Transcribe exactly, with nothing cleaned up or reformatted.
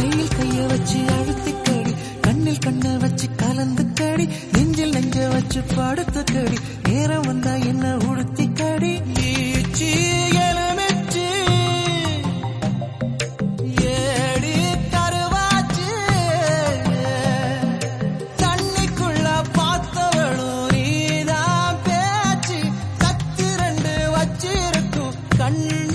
கையில் கைய வச்சு அழுத்திக்கடி, கண்ணில் கண்ண வச்சு கலந்துக்கடி, நெஞ்சில் நெஞ்ச வச்சு படுத்துக்கடி, நேரம் வந்தா என்ன உடுத்திக்கடி. ஈச்சி எலுமிச்சி ஏடி கருவாச்சி, தண்ணிக்குள்ள பார்த்தவளும் நீதான் பேச்சு, கத்து ரெண்டு வச்சிருக்கும் கண்ணு